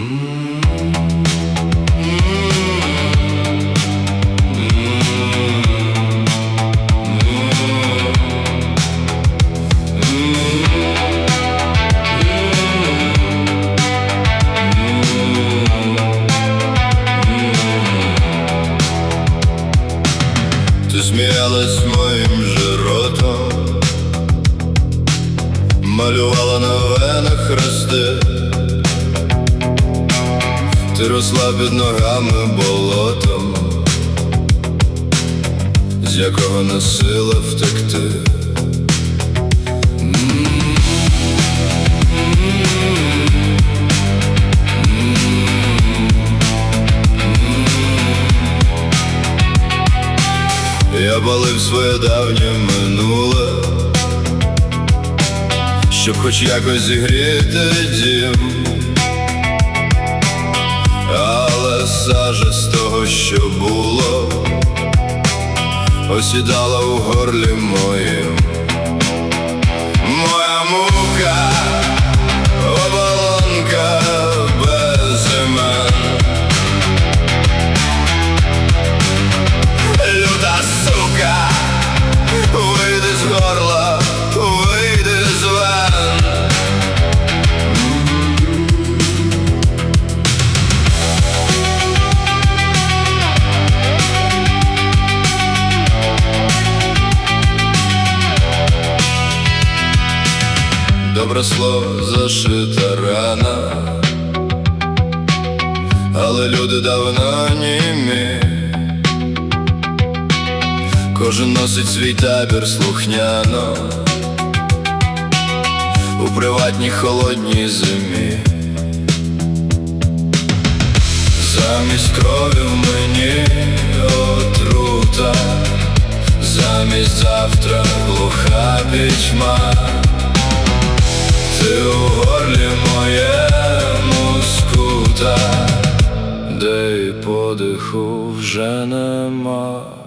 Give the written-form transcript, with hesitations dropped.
Ти сміялась моїм же ротом, малювала на венах хрести. Ти росла під ногами болотом, з якого не сила втекти. Я палив своє давнє минуле, щоб хоч якось зігріти дім. Але сажа з того, що було, осідала у горлі моїм. Моя мука, оболонка без імен. Люта сука, вийди з горла, вийди з вен. Добре слово, зашита рана, але люди давно німі. Кожен носить свій табір слухняно у приватній холодній зимі. Замість крові в мені отрута, замість завтра глуха пітьма. Ти у горлі моєму скута, де й подиху вже нема.